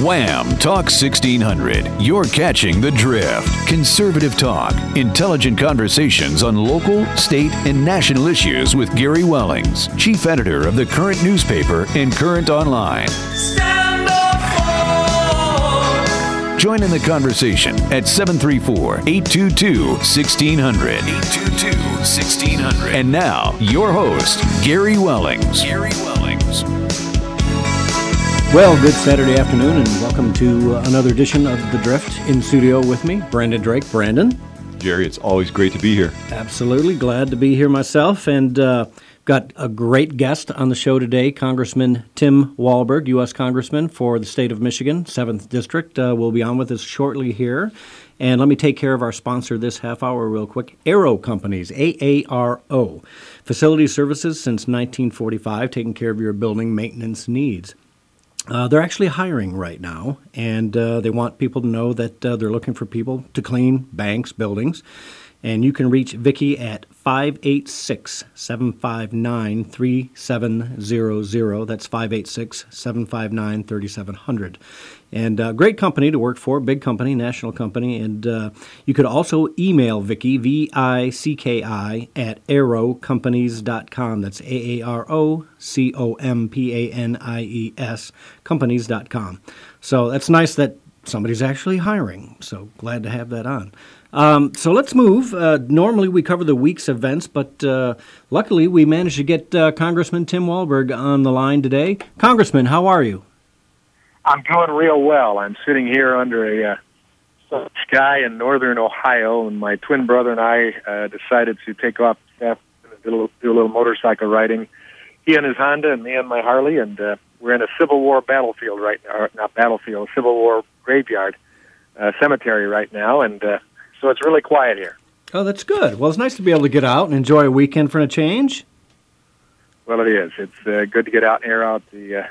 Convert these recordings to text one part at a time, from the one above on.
Wham! Talk 1600. You're catching the drift. Conservative talk, intelligent conversations on local, state, and national issues with Gary Wellings, chief editor of the Current newspaper and Current Online. Stand up for. Join in the conversation at 734-822-1600. 822-1600. And now, your host, Gary Wellings. Well, good Saturday afternoon, and welcome to another edition of The Drift. In studio with me, Brandon Drake. Brandon? Jerry, it's always great to be here. Absolutely. Glad to be here myself, and got a great guest on the show today, Congressman Tim Walberg, U.S. Congressman for the state of Michigan, 7th District, will be on with us shortly here. And let me take care of our sponsor this half hour real quick. Aero Companies, AARO. Facility services since 1945, taking care of your building maintenance needs. They're actually hiring right now, and they want people to know that they're looking for people to clean banks, buildings. And you can reach Vicki at 586-759-3700. That's 586-759-3700. And great company to work for, big company, national company. And you could also email Vicki, V-I-C-K-I, at aerocompanies.com. That's A-A-R-O-C-O-M-P-A-N-I-E-S, companies.com. So that's nice that somebody's actually hiring. So glad to have that on. So let's move. Normally we cover the week's events, but luckily we managed to get Congressman Tim Walberg on the line today. Congressman, how are you? I'm doing real well. I'm sitting here under a sky in northern Ohio, and my twin brother and I decided to take off and do a little motorcycle riding. He and his Honda, and me and my Harley, and we're in a Civil War battlefield right now. Not battlefield, a Civil War graveyard, cemetery right now, and so it's really quiet here. Oh, that's good. Well, it's nice to be able to get out and enjoy a weekend for a change. Well, it is. It's good to get out and air out the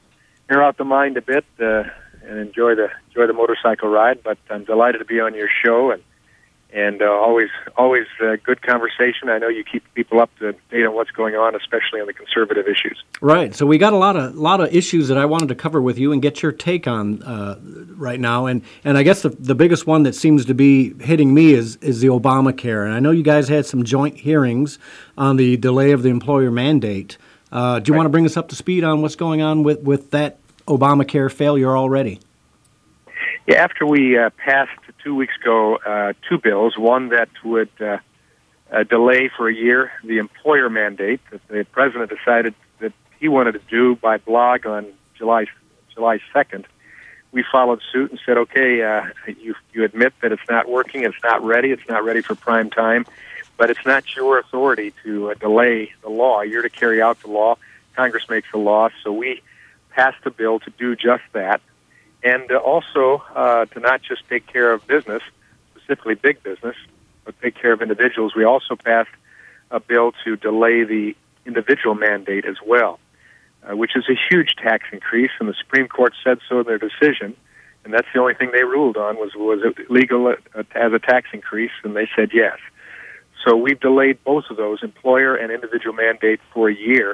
mind a bit and enjoy the motorcycle ride. But I'm delighted to be on your show, and always good conversation. I know you keep people up to date on what's going on, especially on the conservative issues. Right. So we got a lot of issues that I wanted to cover with you and get your take on right now. And I guess the biggest one that seems to be hitting me is the Obamacare. And I know you guys had some joint hearings on the delay of the employer mandate. Do you want to bring us up to speed on what's going on with that Obamacare failure already? Yeah, after we passed 2 weeks ago two bills, one that would delay for a year the employer mandate that the president decided that he wanted to do by blog on July 2nd, we followed suit and said, okay, you admit that it's not working, it's not ready for prime time, but it's not your authority to delay the law. You're to carry out the law. Congress makes the law, so we passed a bill to do just that, and also to not just take care of business, specifically big business, but take care of individuals. We also passed a bill to delay the individual mandate as well, which is a huge tax increase, and the Supreme Court said so in their decision, and that's the only thing they ruled on was it legal as a tax increase, and they said yes. So we've delayed both of those, employer and individual mandate, for a year.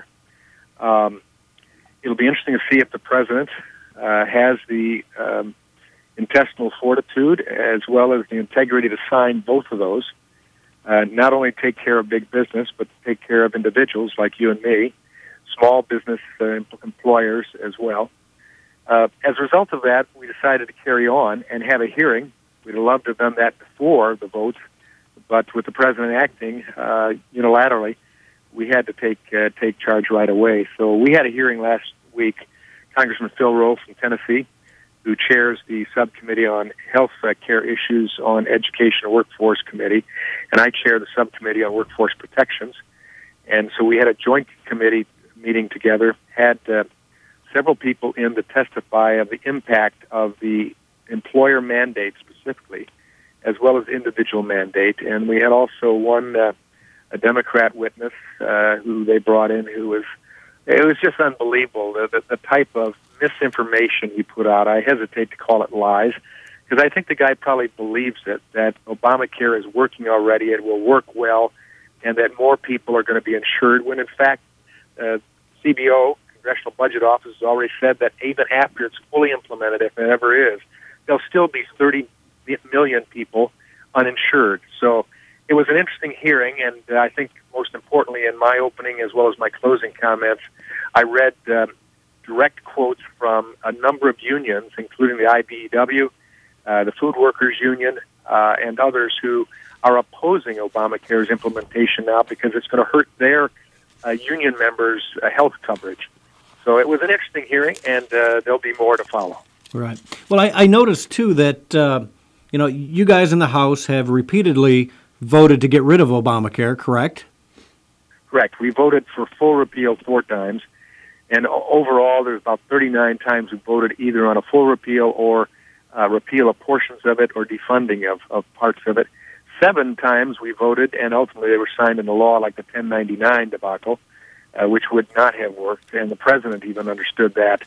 It'll be interesting to see if the president has the intestinal fortitude as well as the integrity to sign both of those, not only take care of big business, but to take care of individuals like you and me, small business employers as well. As a result of that, we decided to carry on and have a hearing. We'd have loved to have done that before the votes, but with the president acting unilaterally, we had to take charge right away. So we had a hearing last week. Congressman Phil Rowe from Tennessee, who chairs the subcommittee on health care issues on Education and Workforce Committee, and I chair the subcommittee on workforce protections. And so we had a joint committee meeting together, had several people in to testify of the impact of the employer mandate specifically, as well as individual mandate. And we had also a Democrat witness who they brought in it was just unbelievable, the type of misinformation he put out. I hesitate to call it lies, because I think the guy probably believes that Obamacare is working already, it will work well, and that more people are going to be insured, when in fact CBO, Congressional Budget Office has already said that even after it's fully implemented, if it ever is, there'll still be 30 million people uninsured. So it was an interesting hearing, and I think most importantly in my opening as well as my closing comments, I read direct quotes from a number of unions, including the IBEW, the Food Workers Union, and others who are opposing Obamacare's implementation now because it's going to hurt their union members' health coverage. So it was an interesting hearing, and there'll be more to follow. Right. Well, I noticed, too, that you guys in the House have repeatedly voted to get rid of Obamacare, correct? Correct. We voted for full repeal 4 times, and overall there's about 39 times we voted either on a full repeal or repeal of portions of it or defunding of parts of it. 7 times we voted, and ultimately they were signed into law, like the 1099 debacle, which would not have worked, and the president even understood that.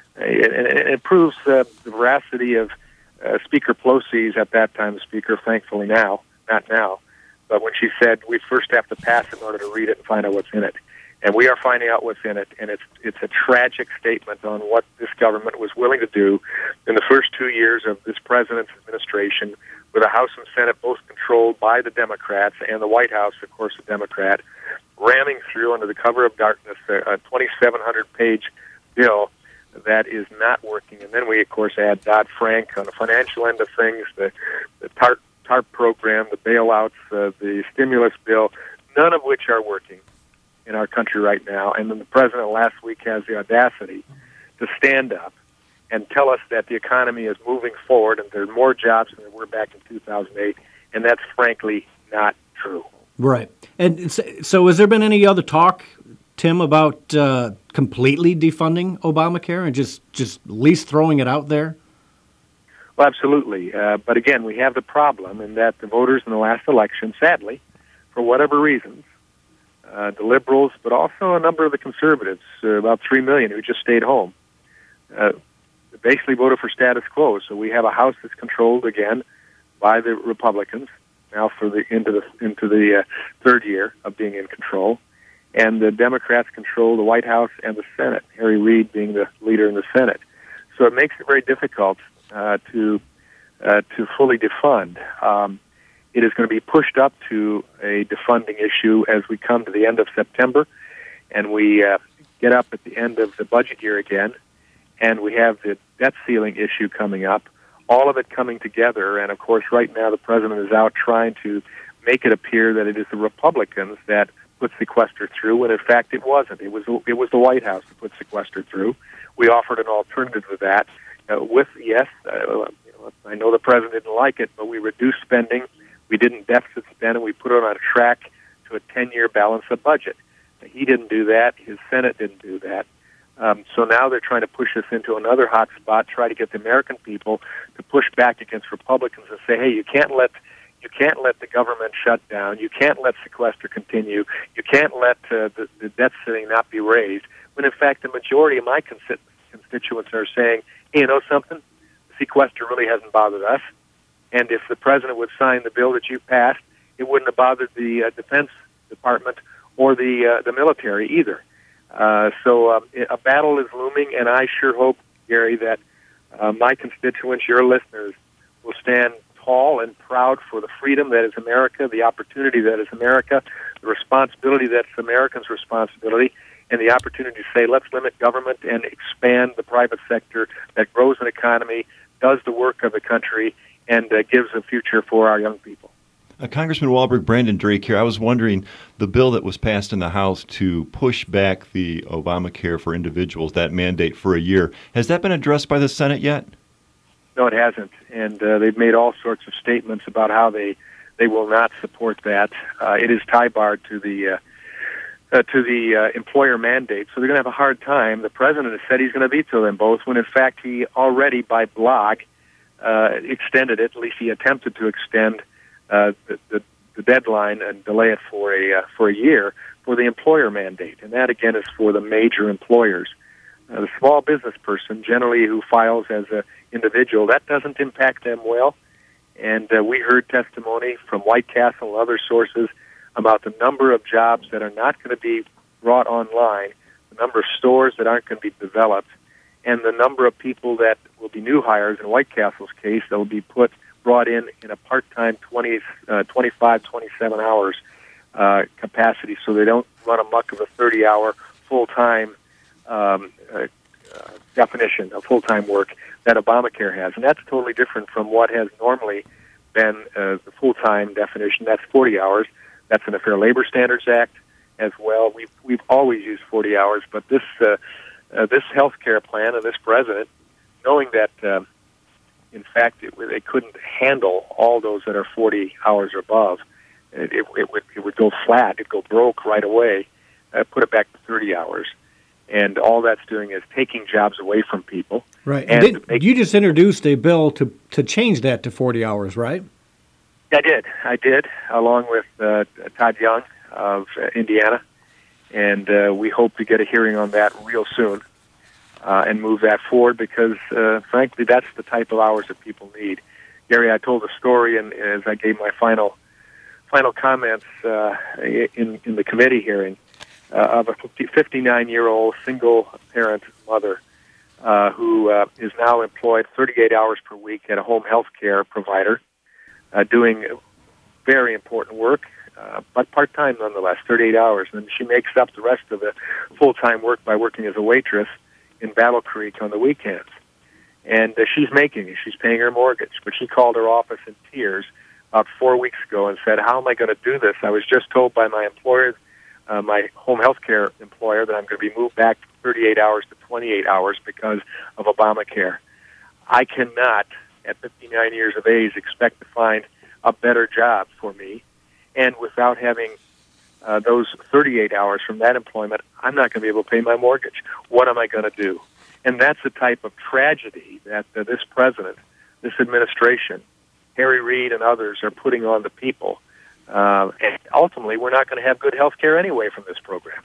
It proves the veracity of Speaker Pelosi's, at that time Speaker, thankfully now, not now, but when she said we first have to pass it in order to read it and find out what's in it. And we are finding out what's in it, and it's a tragic statement on what this government was willing to do in the first 2 years of this president's administration, with the House and Senate both controlled by the Democrats, and the White House, of course, a Democrat, ramming through under the cover of darkness a 2,700-page bill that is not working. And then we, of course, add Dodd-Frank on the financial end of things, the TARP program, the bailouts, the stimulus bill, none of which are working in our country right now. And then the president last week has the audacity to stand up and tell us that the economy is moving forward and there are more jobs than there were back in 2008, and that's frankly not true. Right. And so has there been any other talk, Tim, about completely defunding Obamacare and just at least throwing it out there? Well, absolutely. But again, we have the problem in that the voters in the last election, sadly, for whatever reasons, the liberals, but also a number of the conservatives, about 3 million who just stayed home, basically voted for status quo. So we have a House that's controlled again by the Republicans now for into the third year of being in control, and the Democrats control the White House and the Senate. Harry Reid being the leader in the Senate. So it makes it very difficult to fully defund. It is going to be pushed up to a defunding issue as we come to the end of September, and we get up at the end of the budget year again, and we have the debt ceiling issue coming up, all of it coming together. And, of course, right now the president is out trying to make it appear that it is the Republicans that put sequester through, when in fact it wasn't. It was the White House that put sequester through. We offered an alternative to that. I know the president didn't like it, but we reduced spending. We didn't deficit spend, and we put it on a track to a 10-year balance of budget. He didn't do that. His Senate didn't do that. So now they're trying to push us into another hot spot, try to get the American people to push back against Republicans and say, hey, you can't let the government shut down. You can't let sequester continue. You can't let the debt ceiling not be raised. When, in fact, the majority of my constituents are saying, hey, you know something? Sequester really hasn't bothered us. And if the president would sign the bill that you passed, it wouldn't have bothered the Defense Department or the military either. So a battle is looming, and I sure hope, Gary, that my constituents, your listeners, will stand tall and proud for the freedom that is America, the opportunity that is America, the responsibility that's Americans' responsibility, and the opportunity to say, let's limit government and expand the private sector that grows an economy, does the work of the country, and gives a future for our young people. Congressman Walberg, Brandon Drake here. I was wondering, the bill that was passed in the House to push back the Obamacare for individuals, that mandate for a year, has that been addressed by the Senate yet? No, it hasn't. And they've made all sorts of statements about how they will not support that. It is tie-barred to the employer mandate, so they're going to have a hard time. The president has said he's going to veto them both, when in fact he already, by blog, extended it. At least he attempted to extend the deadline and delay it for a year for the employer mandate, and that again is for the major employers. The small business person, generally who files as an individual, that doesn't impact them well. And we heard testimony from White Castle and other sources about the number of jobs that are not going to be brought online, the the number of stores that aren't going to be developed, and the number of people that will be new hires in White Castle's case that will be brought in a part-time 25, 27 hours capacity, so they don't run amok of a 30-hour full-time definition of full-time work that Obamacare has. And that's totally different from what has normally been the full-time definition. That's 40 hours. That's in the Fair Labor Standards Act as well. We've always used 40 hours, but this health care plan and this president, knowing that in fact they couldn't handle all those that are 40 hours or above, it would go flat. It'd go broke right away. Put it back to 30 hours. And all that's doing is taking jobs away from people. Right. And you just introduced a bill to change that to 40 hours, right? I did, along with Todd Young of Indiana. And we hope to get a hearing on that real soon and move that forward because, frankly, that's the type of hours that people need. Gary, I told a story, and as I gave my final comments in the committee hearing, of a 59-year-old single-parent mother who is now employed 38 hours per week at a home health care provider, doing very important work, but part-time nonetheless, 38 hours. And she makes up the rest of the full-time work by working as a waitress in Battle Creek on the weekends. And she's paying her mortgage. But she called her office in tears about 4 weeks ago and said, how am I going to do this? I was just told by my employer, my home health care employer, that I'm going to be moved back from 38 hours to 28 hours because of Obamacare. I cannot, at 59 years of age, expect to find a better job for me. And without having those 38 hours from that employment, I'm not going to be able to pay my mortgage. What am I going to do? And that's the type of tragedy that this president, this administration, Harry Reid and others are putting on the people. And ultimately, we're not going to have good health care anyway from this program.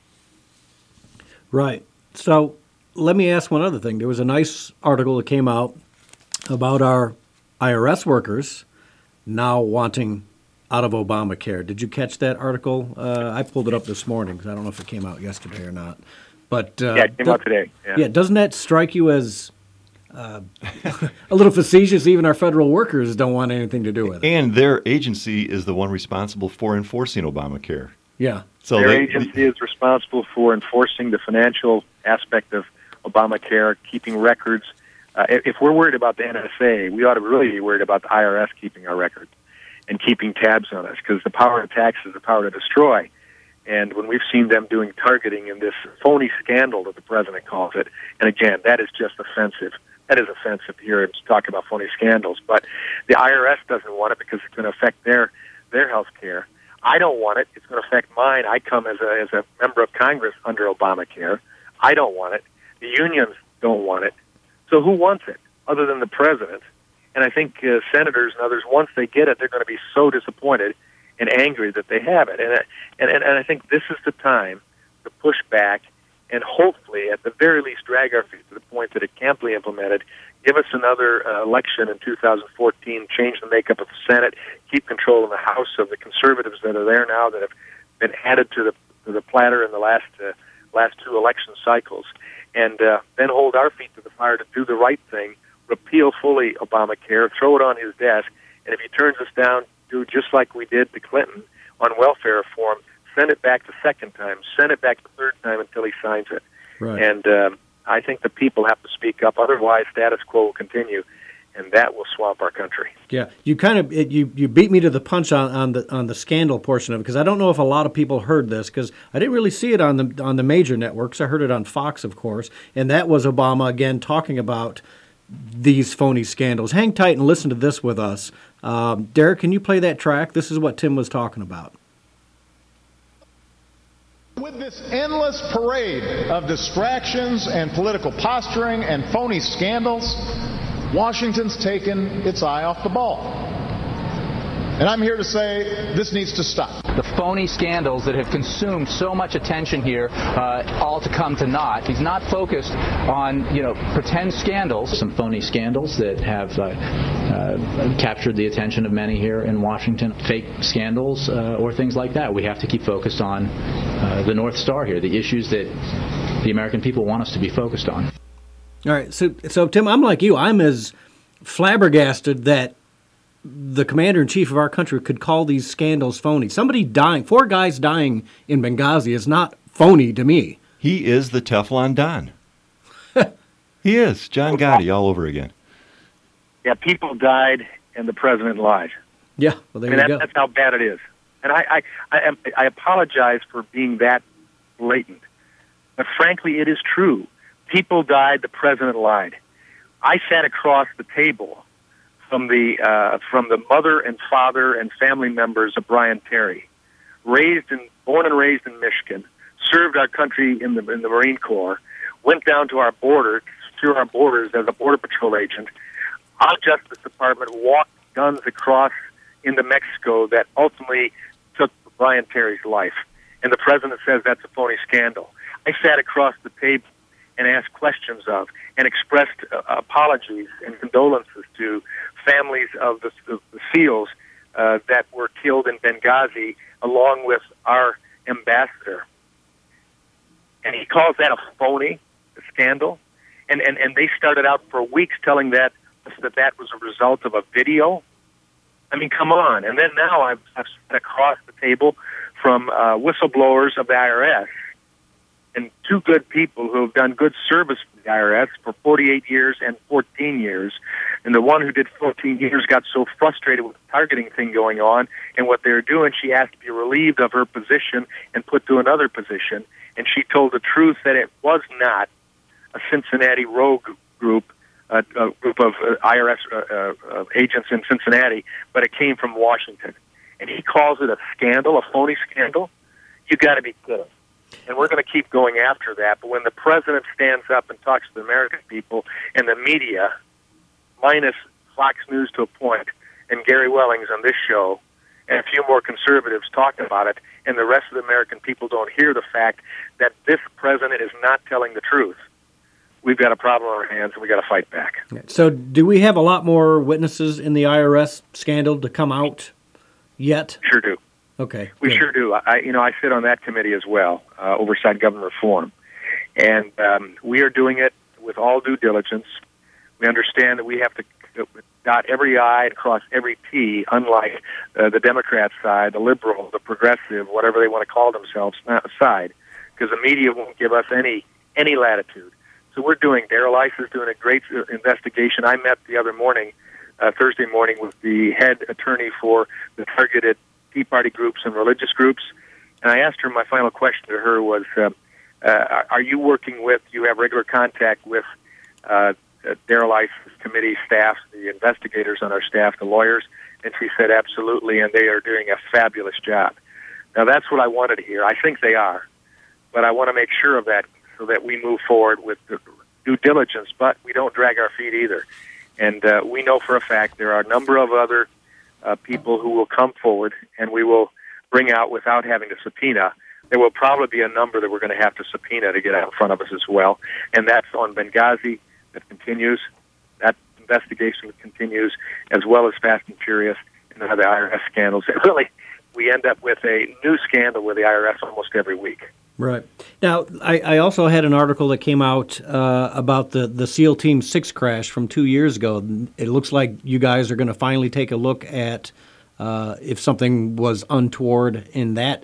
Right. So let me ask one other thing. There was a nice article that came out about our IRS workers now wanting out of Obamacare. Did you catch that article? I pulled it up this morning because I don't know if it came out yesterday or not. But yeah, it came out today. Yeah, doesn't that strike you as a little facetious? Even our federal workers don't want anything to do with it. And their agency is the one responsible for enforcing Obamacare. Yeah. So their agency is responsible for enforcing the financial aspect of Obamacare, keeping records. If we're worried about the NSA, we ought to really be worried about the IRS keeping our records and keeping tabs on us, because the power to tax is the power to destroy. And when we've seen them doing targeting in this phony scandal that the president calls it, and again, that is just offensive. That is offensive to hear him talk about phony scandals. But the IRS doesn't want it because it's going to affect their health care. I don't want it. It's going to affect mine. I come as a member of Congress under Obamacare. I don't want it. The unions don't want it. So who wants it other than the president? And I think senators and others, once they get it, they're going to be so disappointed and angry that they have it. And I think this is the time to push back and hopefully, at the very least, drag our feet to the point that it can't be implemented. Give us another election in 2014, change the makeup of the Senate, keep control in the House of the conservatives that are there now that have been added to the platter in the last two election cycles, and then hold our feet to the fire to do the right thing, repeal fully Obamacare, throw it on his desk, and if he turns us down, do just like we did to Clinton on welfare reform, send it back the second time, send it back the third time until he signs it. Right. And I think the people have to speak up, otherwise status quo will continue, and that will swamp our country. Yeah, you kind of you beat me to the punch on the scandal portion of it, because I don't know if a lot of people heard this, because I didn't really see it on the major networks. I heard it on Fox, of course, and that was Obama again talking about these phony scandals. Hang tight and listen to this with us. Derek, can you play that track? This is what Tim was talking about. With this endless parade of distractions and political posturing and phony scandals, Washington's taken its eye off the ball. And I'm here to say this needs to stop. The phony scandals that have consumed so much attention here, all to come to naught. He's not focused on, pretend scandals. Some phony scandals that have captured the attention of many here in Washington. Fake scandals or things like that. We have to keep focused on the North Star here, the issues that the American people want us to be focused on. All right, so Tim, I'm like you. I'm as flabbergasted that the commander-in-chief of our country could call these scandals phony. Somebody dying, 4 guys dying in Benghazi is not phony to me. He is the Teflon Don. He is. John Gotti all over again. Yeah, people died and the president lied. Yeah, well, there you go. That's how bad it is. And I apologize for being that blatant. But frankly, it is true. People died, the president lied. I sat across the table from the mother and father and family members of Brian Terry, born and raised in Michigan, served our country in the Marine Corps, went down to our border, through our borders as a Border Patrol agent. Our Justice Department walked guns across into Mexico that ultimately took Brian Terry's life. And the president says that's a phony scandal. I sat across the table and asked questions of and expressed apologies and condolences to families of the SEALs that were killed in Benghazi, along with our ambassador. And he calls that a phony scandal. And they started out for weeks telling that was a result of a video. I mean, come on. And then now I've sat across the table from whistleblowers of the IRS and 2 good people who have done good service for the IRS for 48 years and 14 years. And the one who did 14 years got so frustrated with the targeting thing going on and what they were doing, she asked to be relieved of her position and put to another position. And she told the truth that it was not a Cincinnati rogue group, a group of IRS agents in Cincinnati, but it came from Washington. And he calls it a scandal, a phony scandal. You got to be kidding. And we're going to keep going after that. But when the president stands up and talks to the American people and the media, minus Fox News to a point, and Gary Wellings on this show, and a few more conservatives talk about it, and the rest of the American people don't hear the fact that this president is not telling the truth, we've got a problem on our hands, and we've got to fight back. So do we have a lot more witnesses in the IRS scandal to come out yet? Sure do. Okay. We sure do. I sit on that committee as well, Oversight Government Reform. And we are doing it with all due diligence. We understand that we have to dot every I and cross every T, unlike the Democrat side, the liberal, the progressive, whatever they want to call themselves, side, because the media won't give us any latitude. So we're doing, Darrell Issa is doing a great investigation. I met the other morning, Thursday morning, with the head attorney for the targeted Tea Party groups and religious groups, and I asked her, my final question to her was, are you working with, you have regular contact with Darrell Issa's committee staff, the investigators on our staff, the lawyers? And she said, absolutely, and they are doing a fabulous job. Now, that's what I wanted to hear. I think they are, but I want to make sure of that so that we move forward with the due diligence, but we don't drag our feet either. And we know for a fact there are a number of other people who will come forward, and we will bring out without having to subpoena. There will probably be a number that we're going to have to subpoena to get out in front of us as well, and that's on Benghazi. That continues. That investigation continues, as well as Fast and Furious and the IRS scandals. And really, we end up with a new scandal with the IRS almost every week. Right. Now, I also had an article that came out about the SEAL Team 6 crash from 2 years ago. It looks like you guys are going to finally take a look at if something was untoward in that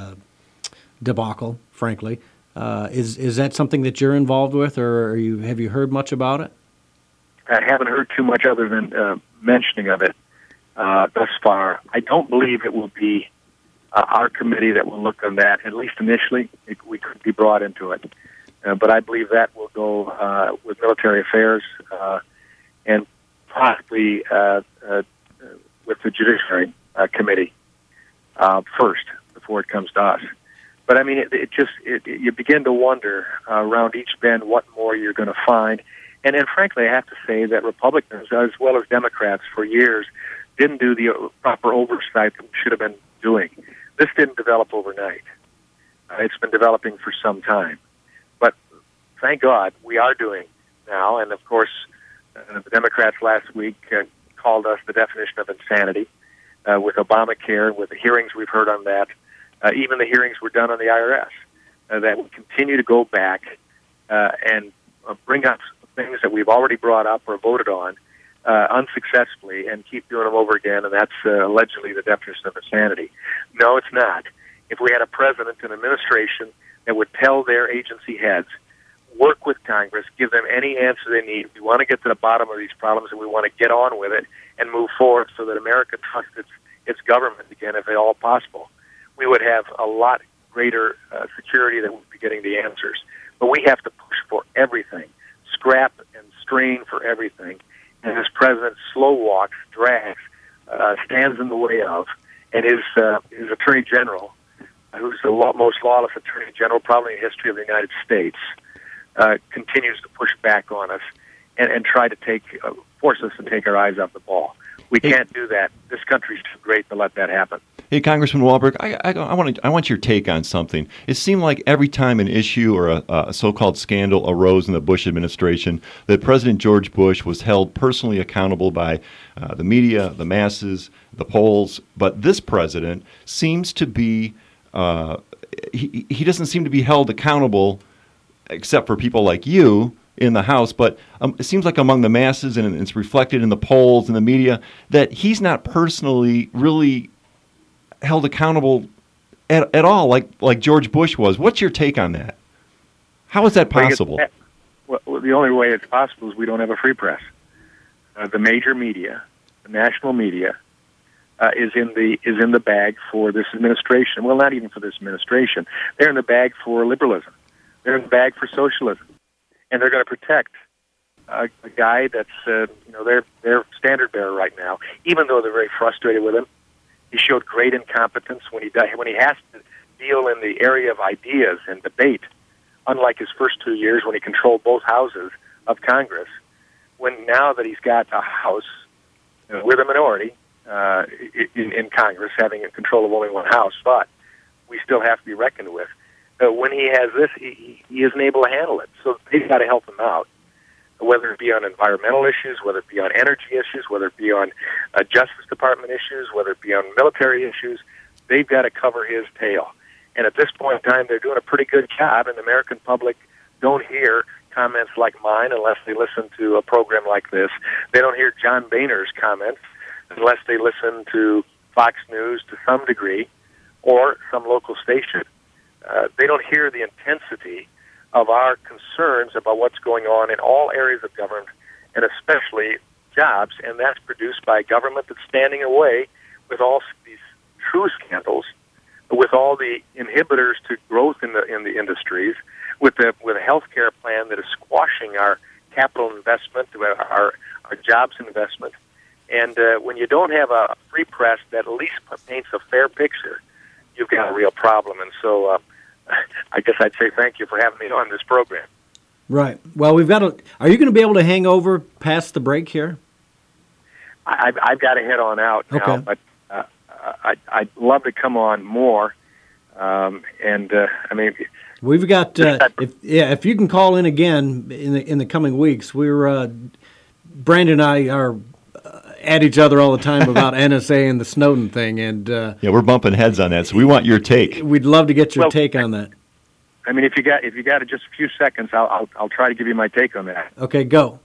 debacle, frankly. Is that something that you're involved with, or have you heard much about it? I haven't heard too much other than mentioning of it thus far. I don't believe it will be our committee that will look on that, at least initially. We could be brought into it. But I believe that will go with military affairs and possibly with the Judiciary Committee first before it comes to us. But I mean, you begin to wonder around each bend what more you're going to find. And frankly, I have to say that Republicans, as well as Democrats, for years didn't do the proper oversight that we should have been doing. This didn't develop overnight. It's been developing for some time. But thank God we are doing now. And of course, the Democrats last week called us the definition of insanity with Obamacare, with the hearings we've heard on that. Even the hearings were done on the IRS. that would continue to go back and bring up things that we've already brought up or voted on unsuccessfully and keep doing them over again, and that's allegedly the definition of insanity. No, it's not. If we had a president and administration that would tell their agency heads, work with Congress, give them any answer they need. We want to get to the bottom of these problems, and we want to get on with it and move forward so that America trusts its government again, if at all possible. We would have a lot greater security that would be getting the answers. But we have to push for everything, scrap and strain for everything. And this president slow walks, drags, stands in the way of, and his attorney general, who's the most lawless attorney general probably in the history of the United States, continues to push back on us and try to force us to take our eyes off the ball. We can't do that. This country's too great to let that happen. Hey, Congressman Walberg, I want your take on something. It seemed like every time an issue or a so-called scandal arose in the Bush administration, that President George Bush was held personally accountable by the media, the masses, the polls. But this president seems to be he doesn't seem to be held accountable, except for people like you in the House, but it seems like among the masses, and it's reflected in the polls and the media, that he's not personally really held accountable at all like George Bush was. What's your take on that? How is that possible? Well, the only way it's possible is we don't have a free press. The major media, the national media, is in the bag for this administration. Well, not even for this administration. They're in the bag for liberalism. They're in the bag for socialism. And they're going to protect a guy that's, their standard bearer right now. Even though they're very frustrated with him, he showed great incompetence when he has to deal in the area of ideas and debate. Unlike his first 2 years when he controlled both houses of Congress, now that he's got a House with a minority in Congress, having control of only one House, but we still have to be reckoned with. When he has this, he isn't able to handle it. So they've got to help him out, whether it be on environmental issues, whether it be on energy issues, whether it be on Justice Department issues, whether it be on military issues. They've got to cover his tail. And at this point in time, they're doing a pretty good job, and the American public don't hear comments like mine unless they listen to a program like this. They don't hear John Boehner's comments unless they listen to Fox News to some degree or some local station. They don't hear the intensity of our concerns about what's going on in all areas of government, and especially jobs, and that's produced by a government that's standing away with all these true scandals, with all the inhibitors to growth in the industries, with a health care plan that is squashing our capital investment, our jobs investment. And when you don't have a free press that at least paints a fair picture, you've got a real problem. And so I guess I'd say thank you for having me on this program. Right. Well, are you going to be able to hang over past the break here? I've got to head on out now, okay. But I'd love to come on more. We've got if you can call in again in the coming weeks. Brandon and I are at each other all the time about NSA and the Snowden thing, and we're bumping heads on that. So we want your take. We'd love to get your take on that. I mean, if you got just a few seconds, I'll try to give you my take on that. Okay, go.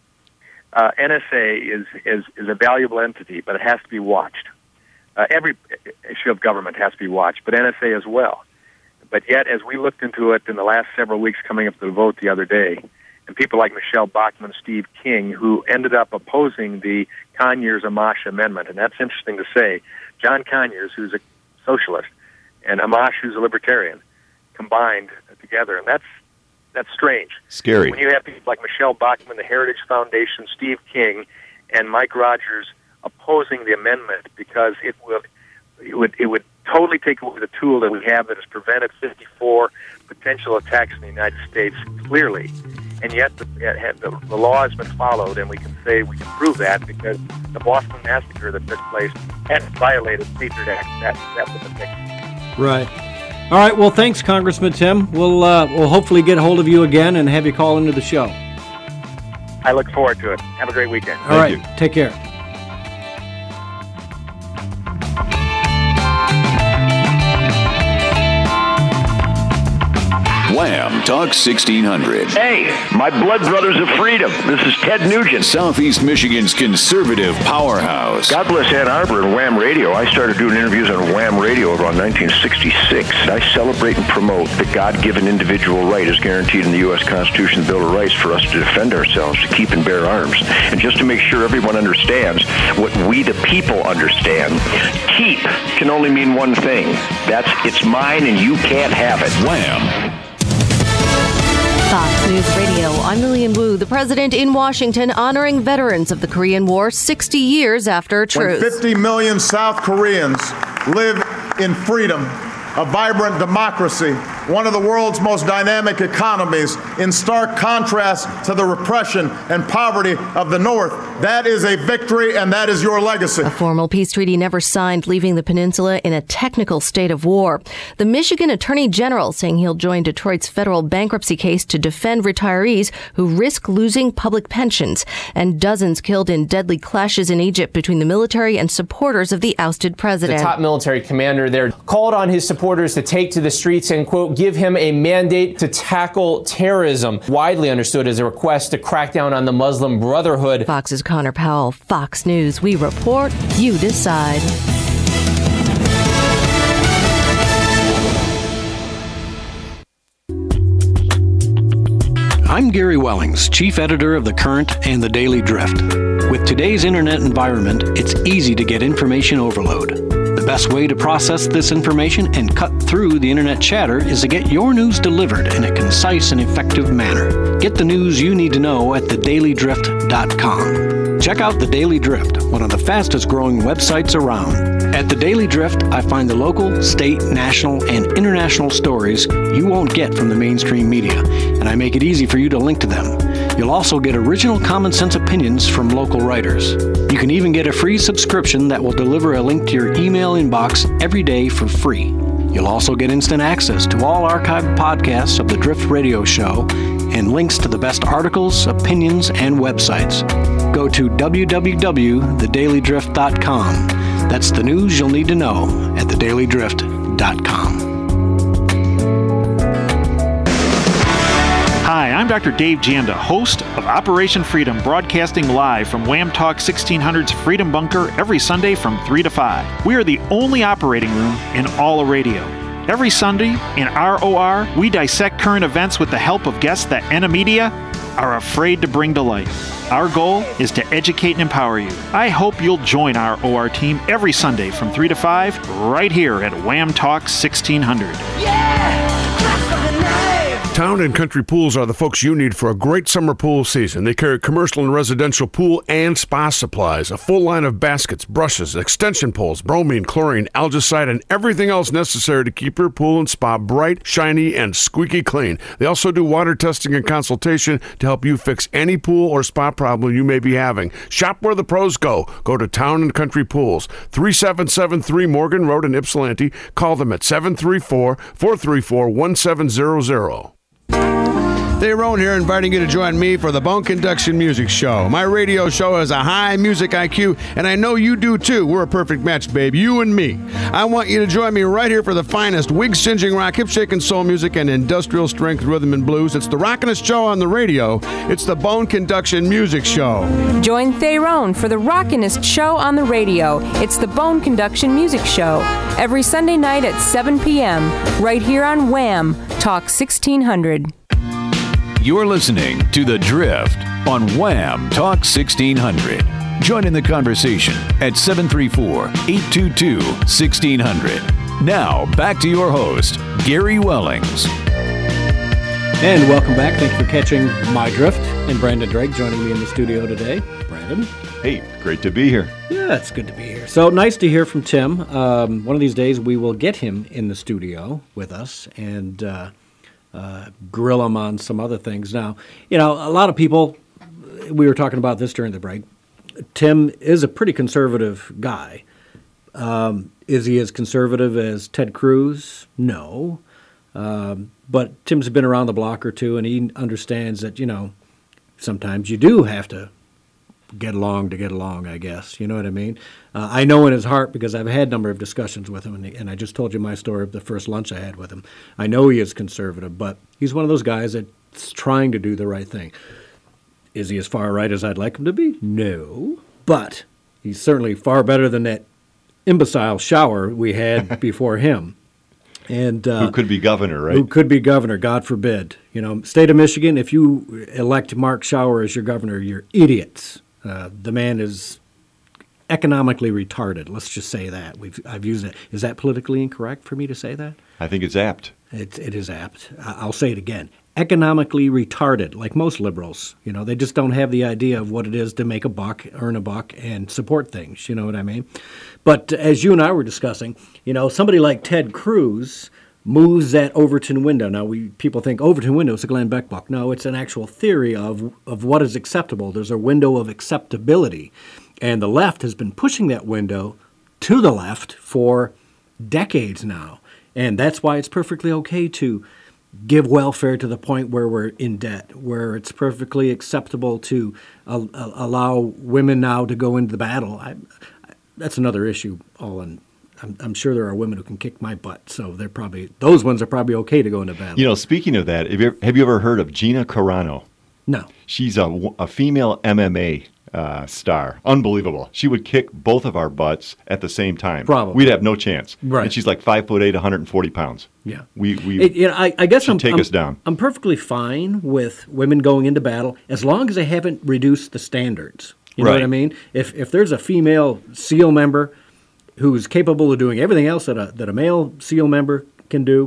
NSA is a valuable entity, but it has to be watched. Every issue of government has to be watched, but NSA as well. But yet, as we looked into it in the last several weeks coming up to the vote the other day, and people like Michelle Bachmann, Steve King, who ended up opposing the Conyers-Amash amendment, and that's interesting to say. John Conyers, who's a socialist, and Amash, who's a libertarian, combined together, and that's strange. Scary. When you have people like Michelle Bachmann, the Heritage Foundation, Steve King, and Mike Rogers opposing the amendment because it would totally take away the tool that we have that has prevented 54 potential attacks in the United States clearly. And yet the law has been followed, and we can prove that because the Boston Massacre that took place hadn't violated the Patriot Act. That was the thing. Right. All right. Well, thanks, Congressman Tim. We'll hopefully get a hold of you again and have you call into the show. I look forward to it. Have a great weekend. All right. Take care. Wham! Talk 1600. Hey, my blood brothers of freedom. This is Ted Nugent. Southeast Michigan's conservative powerhouse. God bless Ann Arbor and Wham Radio. I started doing interviews on Wham Radio around 1966. I celebrate and promote the God-given individual right as guaranteed in the U.S. Constitution and Bill of Rights for us to defend ourselves, to keep and bear arms. And just to make sure everyone understands what we the people understand, keep can only mean one thing. That's it's mine and you can't have it. Wham! Fox News Radio, I'm Lillian Wu. The president in Washington honoring veterans of the Korean War 60 years after truce. When 50 million South Koreans live in freedom, a vibrant democracy, one of the world's most dynamic economies, in stark contrast to the repression and poverty of the North. That is a victory, and that is your legacy. A formal peace treaty never signed, leaving the peninsula in a technical state of war. The Michigan Attorney General saying he'll join Detroit's federal bankruptcy case to defend retirees who risk losing public pensions. And dozens killed in deadly clashes in Egypt between the military and supporters of the ousted president. The top military commander there called on his supporters to take to the streets and, quote, give him a mandate to tackle terrorism, widely understood as a request to crack down on the Muslim Brotherhood. Fox's Connor Powell, Fox News. We report, you decide. I'm Gary Wellings, chief editor of The Current and The Daily Drift. With today's internet environment, it's easy to get information overload. The best way to process this information and cut through the internet chatter is to get your news delivered in a concise and effective manner. Get the news you need to know at thedailydrift.com. Check out The Daily Drift, one of the fastest growing websites around. At The Daily Drift, I find the local, state, national, and international stories you won't get from the mainstream media, and I make it easy for you to link to them. You'll also get original common sense opinions from local writers. You can even get a free subscription that will deliver a link to your email inbox every day for free. You'll also get instant access to all archived podcasts of the Drift Radio Show and links to the best articles, opinions, and websites. Go to www.thedailydrift.com. That's the news you'll need to know at thedailydrift.com. Hi, I'm Dr. Dave Janda, host of Operation Freedom, broadcasting live from Wham Talk 1600's Freedom Bunker every Sunday from 3 to 5. We are the only operating room in all of radio. Every Sunday in ROR, we dissect current events with the help of guests that NA Media are afraid to bring to light. Our goal is to educate and empower you. I hope you'll join our OR team every Sunday from 3 to 5 right here at Wham Talk 1600. Town and Country Pools are the folks you need for a great summer pool season. They carry commercial and residential pool and spa supplies, a full line of baskets, brushes, extension poles, bromine, chlorine, algicide, and everything else necessary to keep your pool and spa bright, shiny, and squeaky clean. They also do water testing and consultation to help you fix any pool or spa problem you may be having. Shop where the pros go. Go to Town and Country Pools, 3773 Morgan Road in Ypsilanti. Call them at 734-434-1700. Dave Roan here, inviting you to join me for the Bone Conduction Music Show. My radio show has a high music IQ, and I know you do too. We're a perfect match, babe, you and me. I want you to join me right here for the finest wig-singeing rock, hip-shaking soul music, and industrial strength rhythm and blues. It's the rockin'est show on the radio. It's the Bone Conduction Music Show. Join Theron for the rockin'est show on the radio. It's the Bone Conduction Music Show. Every Sunday night at 7 p.m. right here on Wham! Talk 1600. You're listening to The Drift on Wham Talk 1600. Join in the conversation at 734-822-1600. Now, back to your host, Gary Wellings. And welcome back. Thanks for catching my drift. And Brandon Drake joining me in the studio today. Brandon. Hey, great to be here. Yeah, it's good to be here. So nice to hear from Tim. One of these days we will get him in the studio with us and grill him on some other things. Now, you know, a lot of people, we were talking about this during the break, Tim is a pretty conservative guy. Is he as conservative as Ted Cruz? No. But Tim's been around the block or two, and he understands that, you know, sometimes you do have to get along to get along, I guess. You know what I mean? I know in his heart, because I've had a number of discussions with him, and I just told you my story of the first lunch I had with him. I know he is conservative, but he's one of those guys that's trying to do the right thing. Is he as far right as I'd like him to be? No. But he's certainly far better than that imbecile shower we had before him. And who could be governor, right? Who could be governor, God forbid. You know, state of Michigan, if you elect Mark Schauer as your governor, you're idiots. The man is economically retarded. Let's just say that. I've used it. Is that politically incorrect for me to say that? I think it's apt. It is apt. I'll say it again. Economically retarded, like most liberals. You know, they just don't have the idea of what it is to make a buck, earn a buck, and support things. You know what I mean? But as you and I were discussing, you know, somebody like Ted Cruz moves that Overton window. Now, people think Overton window is a Glenn Beck book. No, it's an actual theory of what is acceptable. There's a window of acceptability. And the left has been pushing that window to the left for decades now. And that's why it's perfectly okay to give welfare to the point where we're in debt, where it's perfectly acceptable to allow women now to go into the battle. That's another issue. I'm sure there are women who can kick my butt, so those ones are probably okay to go into battle. You know, speaking of that, have you ever heard of Gina Carano? No. She's a female MMA star. Unbelievable. She would kick both of our butts at the same time. Probably. We'd have no chance. Right. And she's like 5'8", 140 pounds. Yeah. I guess she'd take us down. I'm perfectly fine with women going into battle as long as they haven't reduced the standards. You know what I mean? If there's a female SEAL member who's capable of doing everything else that a male SEAL member can do,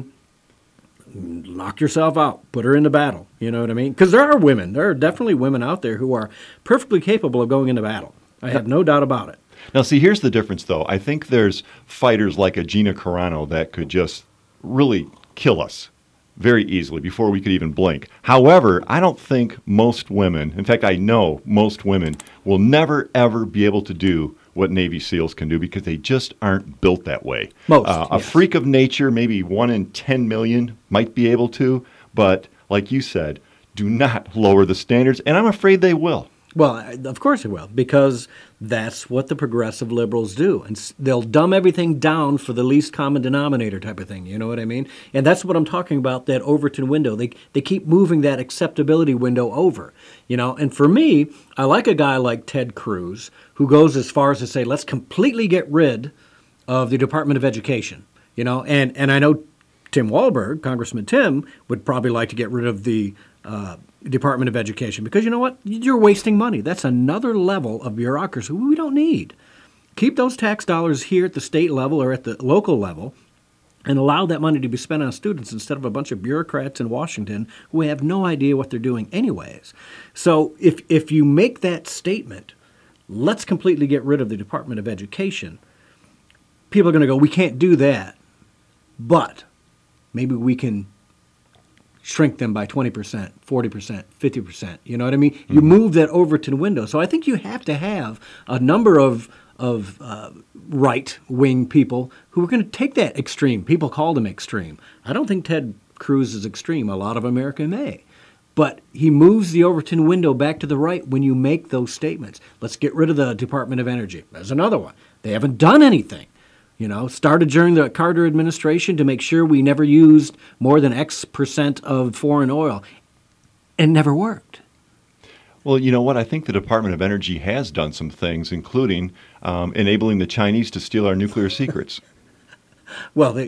knock yourself out. Put her into battle. You know what I mean? Because there are definitely women out there who are perfectly capable of going into battle. I have no doubt about it. Now, see, here's the difference, though. I think there's fighters like a Gina Carano that could just really kill us very easily before we could even blink. However, I don't think most women, in fact, I know most women, will never, ever be able to do what Navy SEALs can do because they just aren't built that way. A freak of nature, maybe 1 in 10 million might be able to, but like you said, do not lower the standards, and I'm afraid they will. Well, of course it will, because that's what the progressive liberals do. And they'll dumb everything down for the least common denominator type of thing, you know what I mean? And that's what I'm talking about, that Overton window. They keep moving that acceptability window over, you know? And for me, I like a guy like Ted Cruz, who goes as far as to say, let's completely get rid of the Department of Education, you know? And I know Tim Walberg, Congressman Tim, would probably like to get rid of the Department of Education, because you know what? You're wasting money. That's another level of bureaucracy we don't need. Keep those tax dollars here at the state level or at the local level and allow that money to be spent on students instead of a bunch of bureaucrats in Washington who have no idea what they're doing anyways. So if you make that statement, let's completely get rid of the Department of Education, people are going to go, we can't do that, but maybe we can shrink them by 20%, 40%, 50%. You know what I mean? Mm-hmm. You move that Overton window. So I think you have to have a number of right-wing people who are going to take that extreme. People call them extreme. I don't think Ted Cruz is extreme. A lot of America may. But he moves the Overton window back to the right when you make those statements. Let's get rid of the Department of Energy. There's another one. They haven't done anything. You know, started during the Carter administration to make sure we never used more than X percent of foreign oil. And never worked. Well, you know what? I think the Department of Energy has done some things, including enabling the Chinese to steal our nuclear secrets. Well,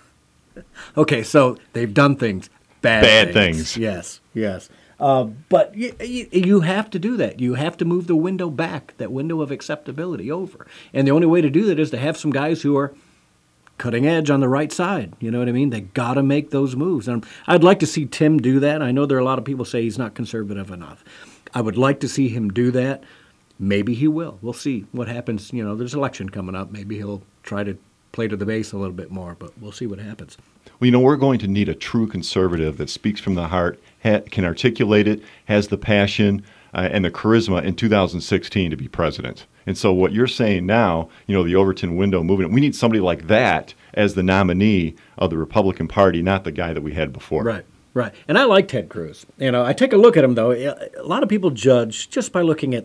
okay, so they've done things. Bad things. Yes. But you have to do that. You have to move the window back, that window of acceptability over. And the only way to do that is to have some guys who are cutting edge on the right side. You know what I mean? They got to make those moves. And I'd like to see Tim do that. I know there are a lot of people say he's not conservative enough. I would like to see him do that. Maybe he will. We'll see what happens. You know, there's an election coming up. Maybe he'll try to play to the base a little bit more, but we'll see what happens. Well, you know, we're going to need a true conservative that speaks from the heart, can articulate it, has the passion and the charisma in 2016 to be president. And so what you're saying now, you know, the Overton window movement, we need somebody like that as the nominee of the Republican Party, not the guy that we had before. Right. And I like Ted Cruz. You know, I take a look at him, though. A lot of people judge just by looking at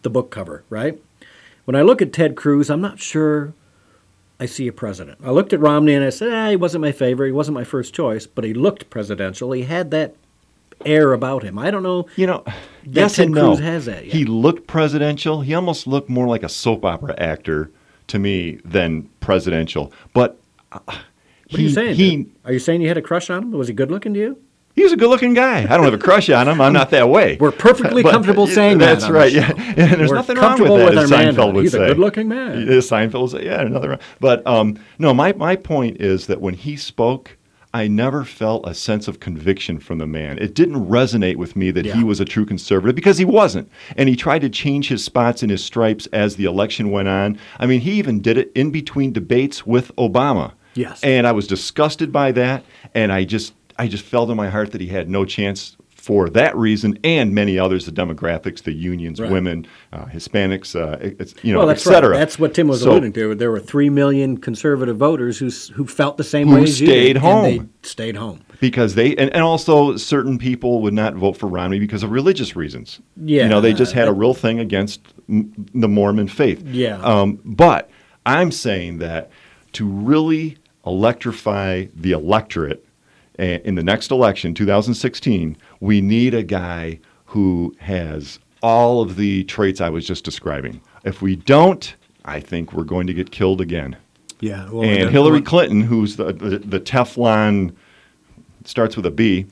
the book cover, right? When I look at Ted Cruz, I'm not sure I see a president. I looked at Romney and I said, he wasn't my favorite. He wasn't my first choice, but he looked presidential. He had that air about him. I don't know. Yes Ted and no. Cruz has that yet. He looked presidential. He almost looked more like a soap opera actor to me than presidential. But what are you saying? Are you saying you had a crush on him? Was he good looking to you? He was a good-looking guy. I don't have a crush on him. I'm not that way. We're perfectly comfortable saying that. That's right. Yeah, there's nothing wrong with that. As Seinfeld would He's say, a good-looking man. Seinfeld would say, another one. But no, my point is that when he spoke, I never felt a sense of conviction from the man. It didn't resonate with me that he was a true conservative, because he wasn't. And he tried to change his spots and his stripes as the election went on. I mean, he even did it in between debates with Obama. Yes. And I was disgusted by that, and I just felt in my heart that he had no chance for that reason, and many others, the demographics, the unions, women, Hispanics, et cetera. Right. That's what Tim was alluding to. There were 3 million conservative voters who felt the same way as you did. Stayed home. And they stayed home. Because and also certain people would not vote for Romney because of religious reasons. Yeah. They just had a real thing against the Mormon faith. Yeah. But I'm saying that to really electrify the electorate in the next election, 2016, we need a guy who has all of the traits I was just describing. If we don't, I think we're going to get killed again. Yeah. Well, and Hillary Clinton, who's the Teflon, starts with a B.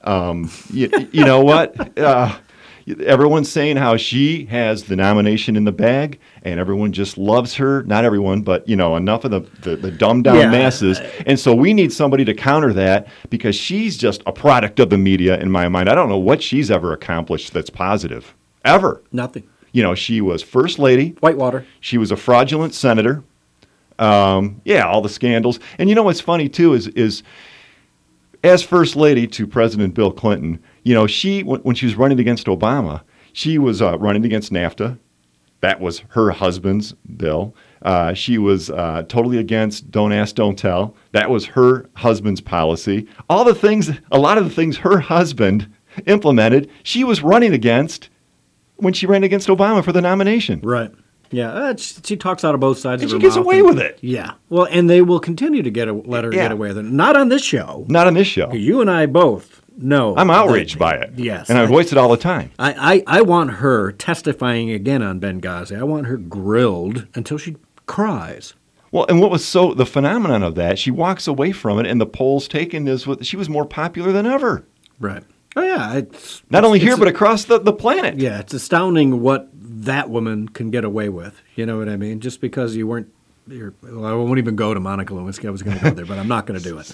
You know what? Everyone's saying how she has the nomination in the bag, and everyone just loves her. Not everyone, but enough of the dumbed-down masses. And so we need somebody to counter that, because she's just a product of the media in my mind. I don't know what she's ever accomplished that's positive. Ever. Nothing. She was First Lady. Whitewater. She was a fraudulent senator. All the scandals. And what's funny, too, is as First Lady to President Bill Clinton, she, when she was running against Obama, she was running against NAFTA. That was her husband's bill. She was totally against Don't Ask, Don't Tell. That was her husband's policy. A lot of the things her husband implemented, she was running against when she ran against Obama for the nomination. Right. Yeah, she talks out of both sides of her mouth. And she gets away with it. Yeah. Well, and they will continue to let her get away with it. Not on this show. Not on this show. You and I both know. I'm outraged by it. Yes. And I voice it all the time. I want her testifying again on Benghazi. I want her grilled until she cries. Well, and what was the phenomenon of that, she walks away from it, and the polls taken she was more popular than ever. Right. Oh, yeah. Not only here, but across the planet. Yeah, it's astounding what that woman can get away with. You know what I mean? Just because you weren't... I won't even go to Monica Lewinsky. I was going to go there, but I'm not going to do it.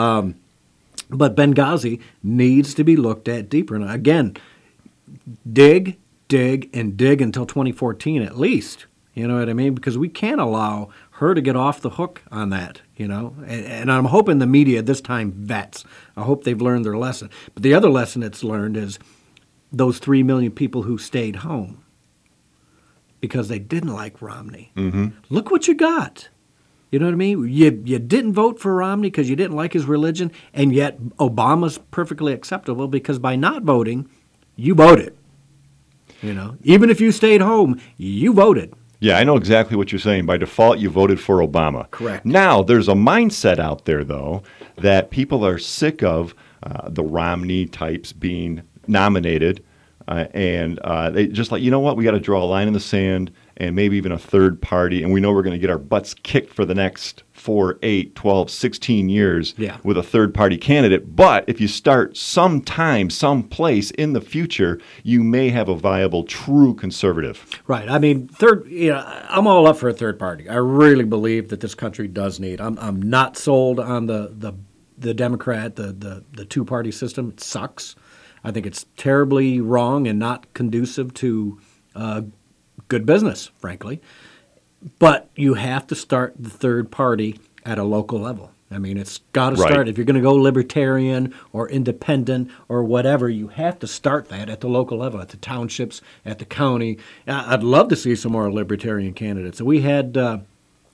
But Benghazi needs to be looked at deeper. And again, dig until 2014 at least. You know what I mean? Because we can't allow her to get off the hook on that, And I'm hoping the media this time vets. I hope they've learned their lesson. But the other lesson it's learned is those 3 million people who stayed home because they didn't like Romney. Mm-hmm. Look what you got. You know what I mean? You didn't vote for Romney because you didn't like his religion, and yet Obama's perfectly acceptable because by not voting, you voted. Even if you stayed home, you voted. Yeah, I know exactly what you're saying. By default, you voted for Obama. Correct. Now, there's a mindset out there, though, that people are sick of the Romney types being nominated, and they just like, you know what, we got to draw a line in the sand, and maybe even a third party, and we know we're going to get our butts kicked for the next 4, 8, 12, 16 years with a third-party candidate. But if you start sometime, someplace in the future, you may have a viable, true conservative. Right. I mean, I'm all up for a third party. I really believe that this country does need. I'm not sold on the Democrat, the two-party system. It sucks. I think it's terribly wrong and not conducive to good business, frankly. But you have to start the third party at a local level. I mean, it's got to start. If you're going to go libertarian or independent or whatever, you have to start that at the local level, at the townships, at the county. I'd love to see some more libertarian candidates. We had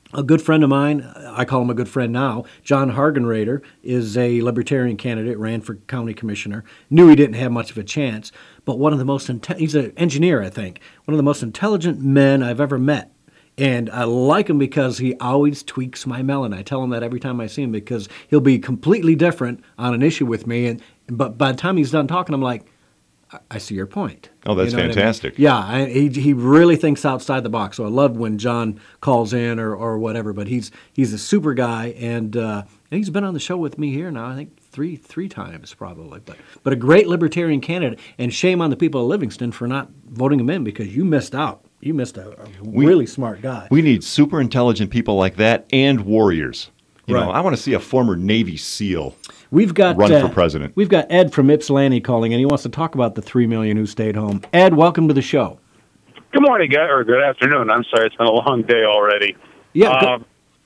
A good friend of mine, I call him a good friend now, John Hargenrader, is a Libertarian candidate, ran for county commissioner, knew he didn't have much of a chance, but one of the most, he's an engineer, I think, one of the most intelligent men I've ever met. And I like him because he always tweaks my melon. I tell him that every time I see him because he'll be completely different on an issue with me. But by the time he's done talking, I'm like, I see your point. Oh, that's fantastic. I mean? Yeah, he really thinks outside the box. So I love when John calls in or whatever. But he's a super guy, and he's been on the show with me here now, I think three times probably. But a great Libertarian candidate, and shame on the people of Livingston for not voting him in because you missed out. You missed a really smart guy. We need super intelligent people like that and warriors. You know, I want to see a former Navy SEAL run for president. We've got Ed from Ypsilanti calling, and he wants to talk about the 3 million who stayed home. Ed, welcome to the show. Good morning, guys, or good afternoon. I'm sorry, it's been a long day already. Yeah,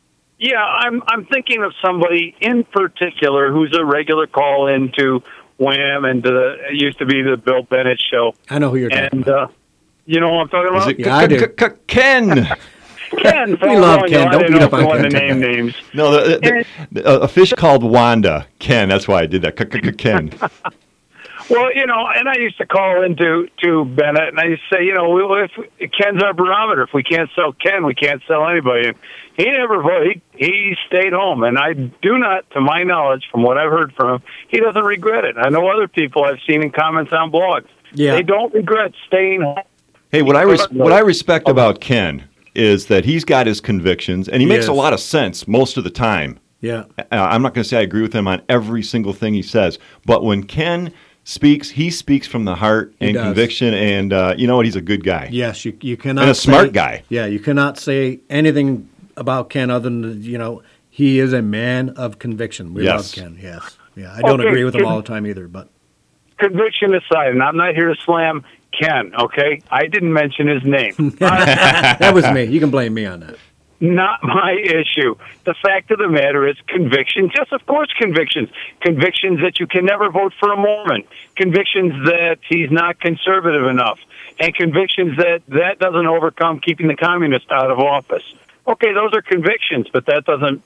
I'm thinking of somebody in particular who's a regular call into Wham and it used to be the Bill Bennett show. I know who you're talking about. You know what I'm talking about? I do. Ken. Ken. We love Ken. Don't beat up on Ken. The name names. No, a fish called Wanda. Ken. That's why I did that. Ken. Well, you know, and I used to call into Bennett, and I used to say, you know, if Ken's our barometer. If we can't sell Ken, we can't sell anybody. And he never voted. He stayed home, and I do not, to my knowledge, from what I've heard from him, he doesn't regret it. I know other people I've seen in comments on blogs. Yeah. They don't regret staying home. Hey, what I respect about Ken is that he's got his convictions, and he makes a lot of sense most of the time. Yeah. I'm not going to say I agree with him on every single thing he says, but when Ken speaks, he speaks from the heart and conviction, and you know what? He's a good guy. Yes, you cannot. And a smart guy. Yeah, you cannot say anything about Ken other than, you know, he is a man of conviction. We love Ken, yes. Yeah, I don't agree with him all the time either, but. Conviction aside, and I'm not here to slam Ken, okay? I didn't mention his name. That was me. You can blame me on that. Not my issue. The fact of the matter is convictions. Yes, of course, convictions. Convictions that you can never vote for a Mormon. Convictions that he's not conservative enough. And convictions that doesn't overcome keeping the communists out of office. Okay, those are convictions, but that doesn't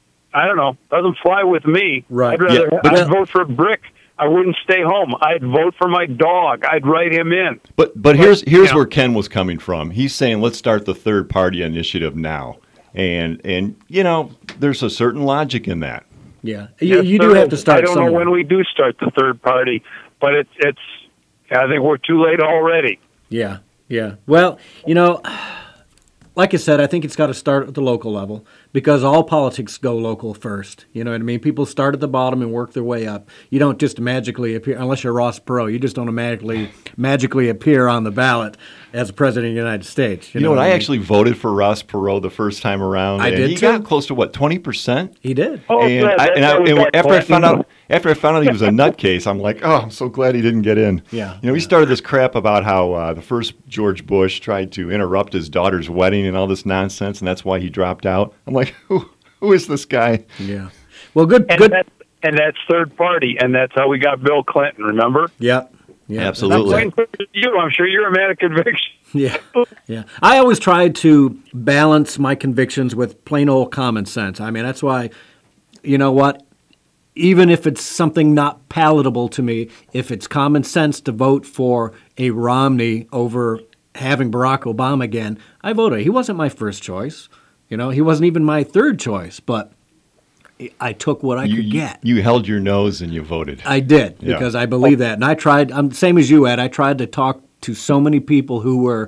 fly with me. Right. I'd vote for Brick. I wouldn't stay home. I'd vote for my dog. I'd write him in. But here's where Ken was coming from. He's saying, let's start the third party initiative now. And you know, there's a certain logic in that. Yeah. You do have to start somewhere. I don't know when we do start the third party, but it's I think we're too late already. Yeah. Yeah. Well, you know, like I said, I think it's got to start at the local level because all politics go local first. You know what I mean? People start at the bottom and work their way up. You don't just magically appear, unless you're Ross Perot, you just don't magically appear on the ballot as president of the United States. You know what? I actually voted for Ross Perot the first time around. I did he too. got close to, 20%? He did. After I found out he was a nutcase, I'm like, oh, I'm so glad he didn't get in. Yeah. You know, we started this crap about how the first George Bush tried to interrupt his daughter's wedding and all this nonsense, and that's why he dropped out. I'm like, who is this guy? Yeah. Well, good. And that's third party, and that's how we got Bill Clinton, remember? Yeah. Absolutely. I'm sure you're a man of conviction. Yeah. I always tried to balance my convictions with plain old common sense. I mean, that's why, you know what? Even if it's something not palatable to me, if it's common sense to vote for a Romney over having Barack Obama again, I voted. He wasn't my first choice. You know, he wasn't even my third choice, but I took what I could get. You held your nose and you voted. I did, because I believe that. And I tried, same as you, Ed, I tried to talk to so many people who were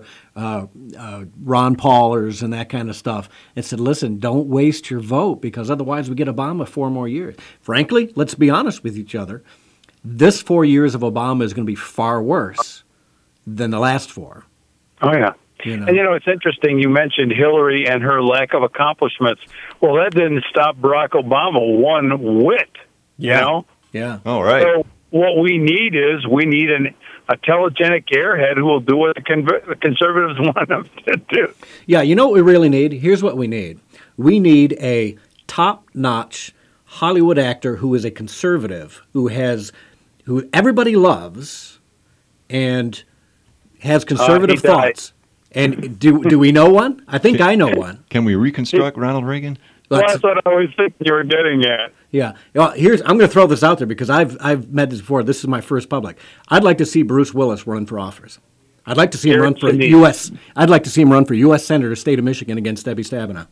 Ron Paulers and that kind of stuff and said, listen, don't waste your vote because otherwise we get Obama 4 more years. Frankly, let's be honest with each other. This 4 years of Obama is going to be far worse than the last 4. Oh, yeah. And, you know, it's interesting. You mentioned Hillary and her lack of accomplishments. Well, that didn't stop Barack Obama one whit, you know? Yeah. All right. So what we need is a telegenic airhead who will do what the conservatives want them to do. Yeah, you know what we really need? Here's what we need. We need a top-notch Hollywood actor who is a conservative, who everybody loves and has conservative thoughts. And do we know one? I think I know one. Can we reconstruct Ronald Reagan? Well, that's what I was thinking you were getting at. Yeah. Well, I'm going to throw this out there because I've met this before. This is my first public. I'd like to see Bruce Willis run for office. I'd like to see him run for U.S. I'd like to see him run for U.S. Senator, state of Michigan, against Debbie Stabenow.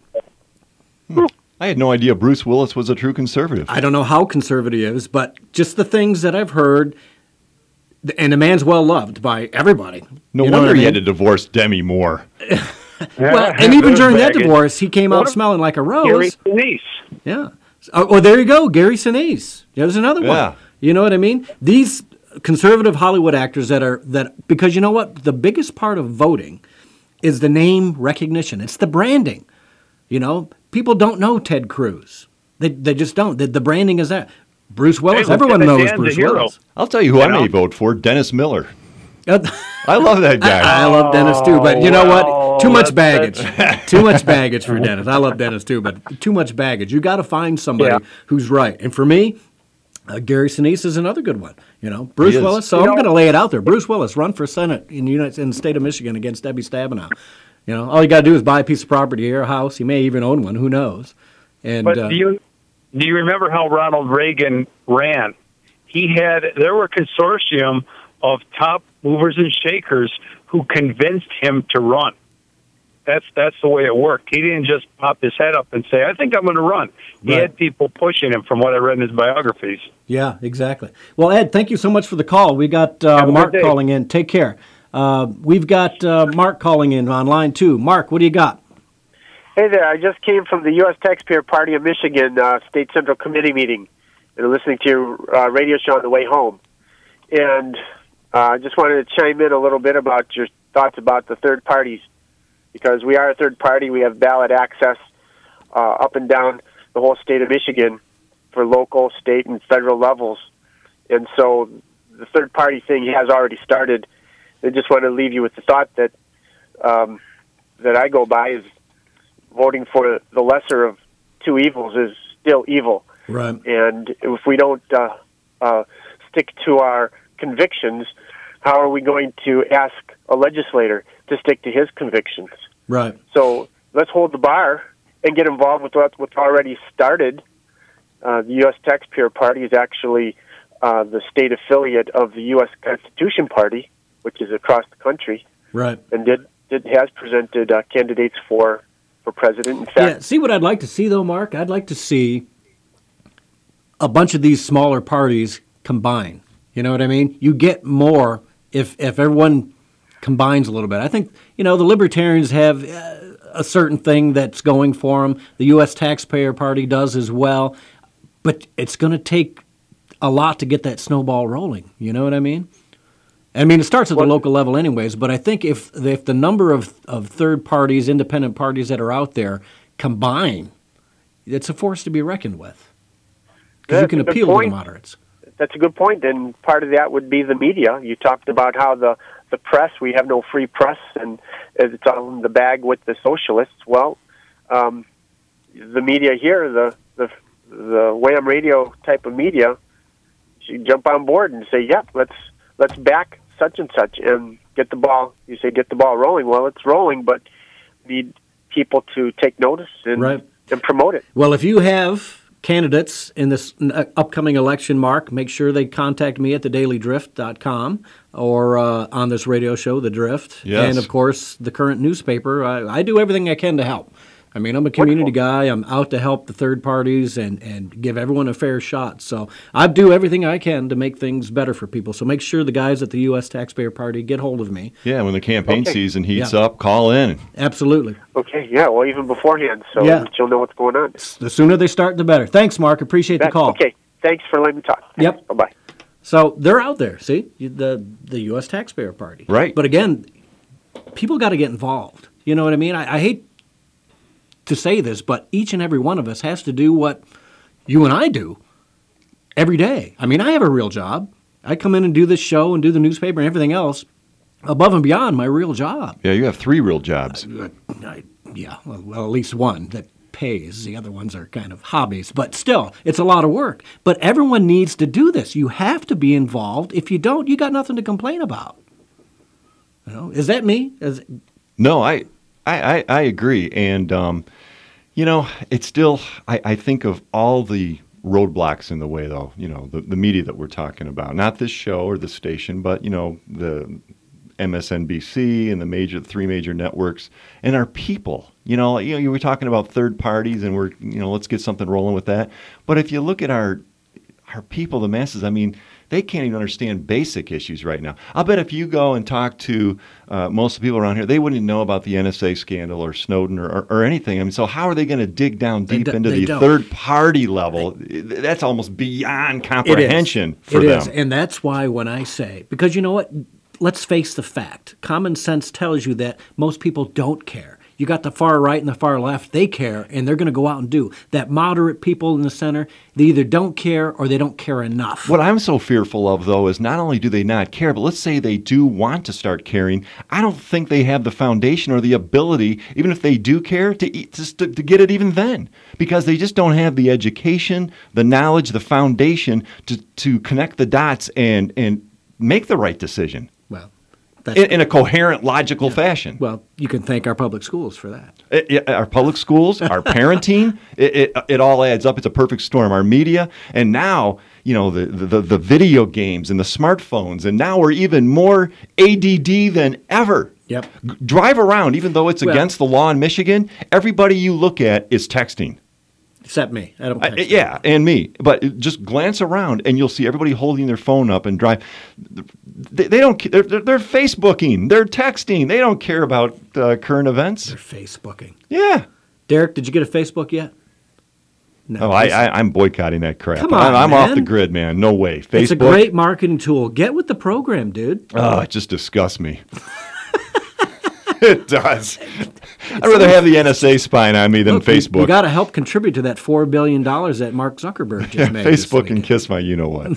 I had no idea Bruce Willis was a true conservative. I don't know how conservative he is, but just the things that I've heard, and the man's well loved by everybody. No wonder he had to divorce Demi Moore. Well, and even during that divorce, he came out smelling like a rose. Gary Sinise. Yeah. Oh, there you go, Gary Sinise. There's another one. You know what I mean? These conservative Hollywood actors because you know what? The biggest part of voting is the name recognition. It's the branding. You know, people don't know Ted Cruz. They just don't. The branding is that. Bruce Willis, everyone knows Bruce Willis. I'll tell you who I may vote for, Dennis Miller. I love that guy. I love Dennis too, but you know what? Too much baggage. Too much baggage for Dennis. I love Dennis too, but too much baggage. You got to find somebody who's right. And for me, Gary Sinise is another good one. You know, Bruce Willis. So I'm going to lay it out there. Bruce Willis, run for Senate in the state of Michigan against Debbie Stabenow. You know, all you got to do is buy a piece of property here, a house. You may even own one. Who knows? And but do you remember how Ronald Reagan ran? There were a consortium of top movers and shakers who convinced him to run. That's the way it worked. He didn't just pop his head up and say, I think I'm going to run. He had people pushing him, from what I read in his biographies. Yeah, exactly. Well, Ed, thank you so much for the call. We got Mark calling in. Take care. We've got Mark calling in on line 2. Mark, what do you got? Hey there. I just came from the U.S. Taxpayer Party of Michigan State Central Committee meeting and listening to your radio show on the way home. And I just wanted to chime in a little bit about your thoughts about the third parties, because we are a third party. We have ballot access up and down the whole state of Michigan for local, state, and federal levels. And so the third party thing has already started. I just want to leave you with the thought that that I go by is voting for the lesser of two evils is still evil. Right. And if we don't stick to our convictions, how are we going to ask a legislator to stick to his convictions? Right. So let's hold the bar and get involved with what's already started. The U.S. Taxpayer Party is actually the state affiliate of the U.S. Constitution Party, which is across the country. Right. And has presented candidates for president. In fact, yeah. See, what I'd like to see, though, Mark? I'd like to see a bunch of these smaller parties combine. You know what I mean? You get more if everyone combines a little bit. I think, the Libertarians have a certain thing that's going for them. The U.S. Taxpayer Party does as well. But it's going to take a lot to get that snowball rolling. You know what I mean? It starts at the local level anyways, but I think if the number of third parties, independent parties that are out there combine, it's a force to be reckoned with. Because you can appeal to the moderates. That's a good point, and part of that would be the media. You talked about how the press, we have no free press, and it's all in the bag with the socialists. Well, the media here, the Wham radio type of media, should jump on board and say, "Yep, let's back such and such and get the ball." You say get the ball rolling. Well, it's rolling, but need people to take notice and promote it. Well, if you have candidates in this upcoming election, Mark, make sure they contact me at thedailydrift.com or on this radio show, The Drift. Yes. And, of course, the current newspaper. I do everything I can to help. I'm a community guy. I'm out to help the third parties and give everyone a fair shot. So I do everything I can to make things better for people. So make sure the guys at the U.S. Taxpayer Party get hold of me. Yeah, when the campaign season heats up, call in. Absolutely. Okay, yeah, well, even beforehand, so you'll know what's going on. The sooner they start, the better. Thanks, Mark. Appreciate the call. Okay, thanks for letting me talk. Thanks. Yep. Bye-bye. So they're out there, see, the U.S. Taxpayer Party. Right. But again, people got to get involved. You know what I mean? I hate to say this, but each and every one of us has to do what you and I do every day. I have a real job. I come in and do this show and do the newspaper and everything else above and beyond my real job. Yeah, you have 3 real jobs. Well, at least one that pays. The other ones are kind of hobbies. But still, it's a lot of work. But everyone needs to do this. You have to be involved. If you don't, you got nothing to complain about. Is that me? No, I agree. And, it's still, I think of all the roadblocks in the way, though, the media that we're talking about, not this show or the station, but, the MSNBC and the three major networks and our people. You were talking about third parties and we're, let's get something rolling with that. But if you look at our people, the masses, I mean, they can't even understand basic issues right now. I'll bet if you go and talk to most of the people around here, they wouldn't know about the NSA scandal or Snowden or anything. I mean, so how are they going to dig down deep into the third-party level? That's almost beyond comprehension for them. It is, and that's why when I say, because you know what? Let's face the fact. Common sense tells you that most people don't care. You got the far right and the far left, they care, and they're going to go out and do. That moderate people in the center, they either don't care or they don't care enough. What I'm so fearful of, though, is not only do they not care, but let's say they do want to start caring. I don't think they have the foundation or the ability, even if they do care, to get it even then. Because they just don't have the education, the knowledge, the foundation to connect the dots and make the right decision. Well, in a coherent, logical fashion. Well, you can thank our public schools for that. Our public schools, our parenting, it all adds up. It's a perfect storm. Our media, and now, the video games and the smartphones, and now we're even more ADD than ever. Yep. Drive around, even though it's against the law in Michigan, everybody you look at is texting. Except me. I don't text. Yeah, and me. But just glance around, and you'll see everybody holding their phone up and drive. They don't. They're Facebooking. They're texting. They don't care about current events. They're Facebooking. Yeah. Derek, did you get a Facebook yet? No. I'm boycotting that crap. Come on, I'm man. off the grid, man. No way. Facebook. It's a great marketing tool. Get with the program, dude. Oh, it just disgusts me. It does. I'd rather have the NSA spying on me than Facebook. We got to help contribute to that $4 billion that Mark Zuckerberg just made. Facebook can kiss my you-know-what.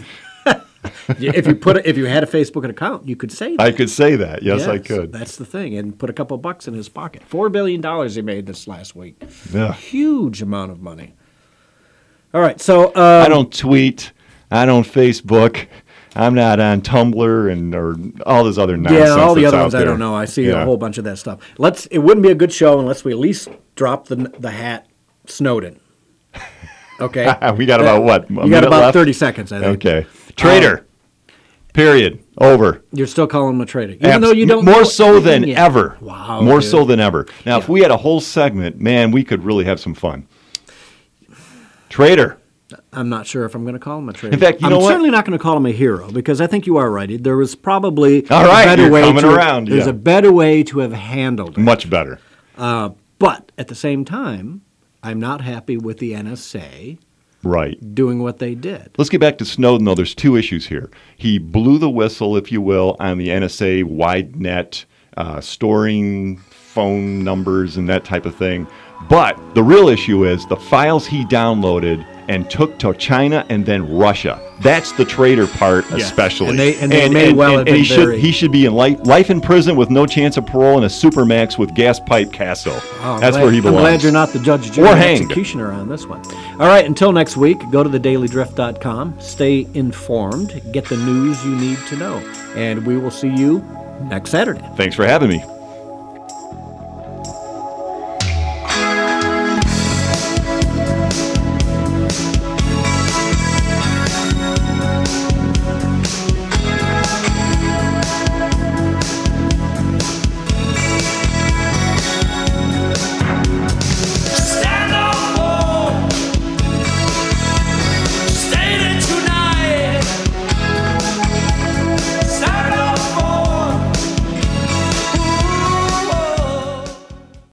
If you had a Facebook account, you could say that. I could say that. Yes, I could. That's the thing. And put a couple bucks in his pocket. $4 billion he made this last week. Yeah. Huge amount of money. All right, so... I don't tweet. I don't Facebook. I'm not on Tumblr or all this other nonsense. Yeah, all the other ones there. I don't know. I see a whole bunch of that stuff. It wouldn't be a good show unless we at least drop the hat Snowden. Okay? We got about what? You got about 30 seconds, I think. Okay. Traitor. Period. Over. You're still calling him a traitor. Even though you don't more know so than yet. ever. Wow. More so than ever. Now, if we had a whole segment, man, we could really have some fun. Traitor. I'm not sure if I'm going to call him a traitor. In fact, I'm certainly not going to call him a hero because I think you are right. There was probably a better way There's a better way to have handled it. Much better. But at the same time, I'm not happy with the NSA doing what they did. Let's get back to Snowden, though. There's two issues here. He blew the whistle, if you will, on the NSA wide net, storing phone numbers and that type of thing. But the real issue is the files he downloaded and took to China and then Russia. That's the traitor part, especially. And they may well have been he should be in life in prison with no chance of parole and a supermax with gas pipe castle. That's where he belongs. I'm glad you're not the judge, jury, and executioner on this one. All right, until next week, go to thedailydrift.com. Stay informed. Get the news you need to know. And we will see you next Saturday. Thanks for having me.